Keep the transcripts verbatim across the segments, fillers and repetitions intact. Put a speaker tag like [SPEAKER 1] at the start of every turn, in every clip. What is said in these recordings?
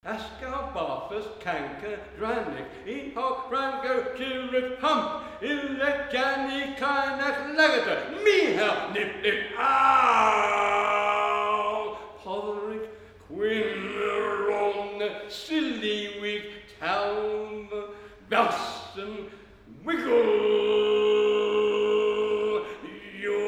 [SPEAKER 1] Ascarbafus canker dranik, in hoc rango kilrit hump, illa jani kainak lagata, miha nip it ow! Poderick Quinron, Sillywick Town, Boston, Wiggle, yo.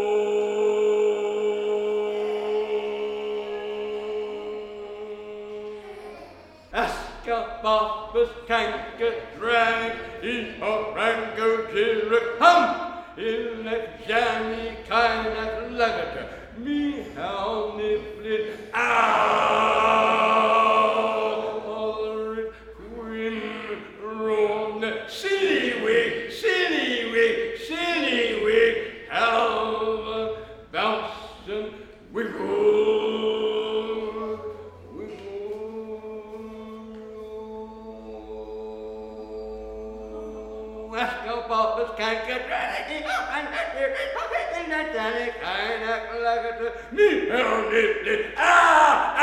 [SPEAKER 1] Ascarbafus canker drag, in orango kilrit hump, illa jani kainak lagata, me how niflit ow! Poderick Quinron, Sillywick, Sillywick, Sillywick, Alva, Boston, Wiggle, wiggle. Ascarbafus canker drag, in orango kilrit hump, illa jani kainak lagata, me how niflit ah!